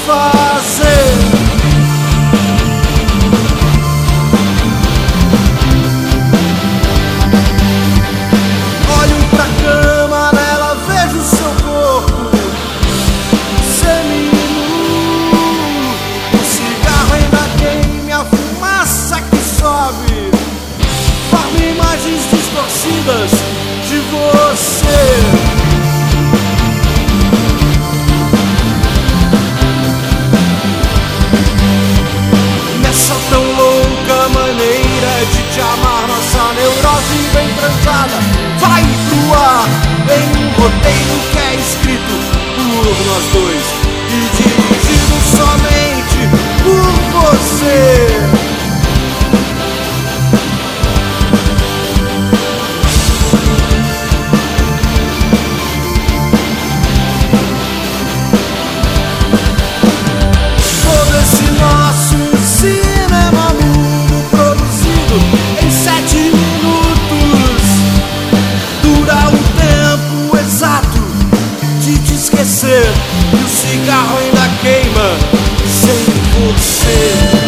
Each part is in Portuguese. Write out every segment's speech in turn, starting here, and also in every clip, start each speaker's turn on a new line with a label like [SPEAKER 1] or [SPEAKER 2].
[SPEAKER 1] fazer. Olho pra cama, nela vejo seu corpo seminu. O cigarro ainda queima, a fumaça que sobe forma imagens distorcidas de você. Maneira de te amar, nossa neurose bem transada vai pro ar em um roteiro que é escrito por nós dois e dirigido somente por você. Todo esse nosso cinema em 7 minutos dura o tempo exato de te esquecer, e o cigarro ainda queima sem você.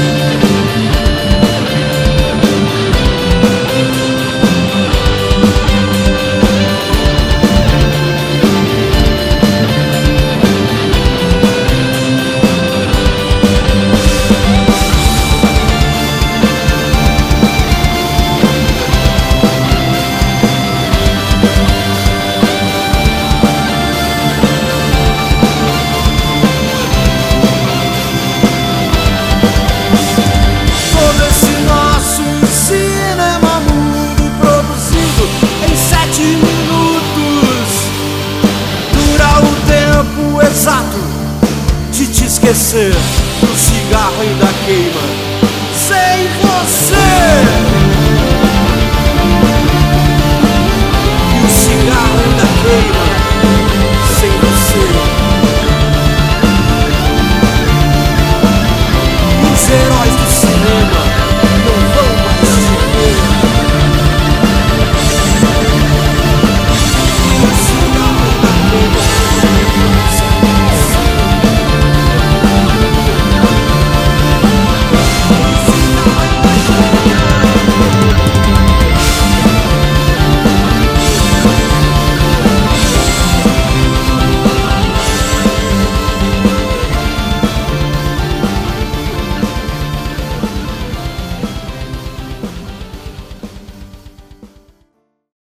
[SPEAKER 1] Exato de te esquecer, o cigarro ainda queima sem você.